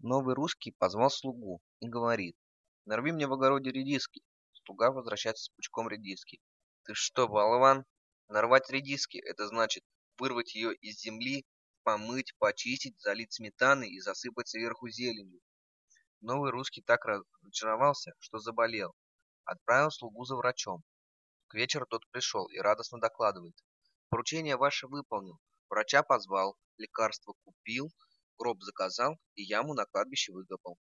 Новый русский позвал слугу и говорит: «Нарви мне в огороде редиски». Слуга возвращается с пучком редиски. «Ты что, болван? Нарвать редиски — это значит вырвать ее из земли, помыть, почистить, залить сметаной и засыпать сверху зеленью». Новый русский так разочаровался, что заболел. Отправил слугу за врачом. К вечеру тот пришел и радостно докладывает: «Поручение ваше выполнил. Врача позвал, лекарство купил, гроб заказал и яму на кладбище выкопал».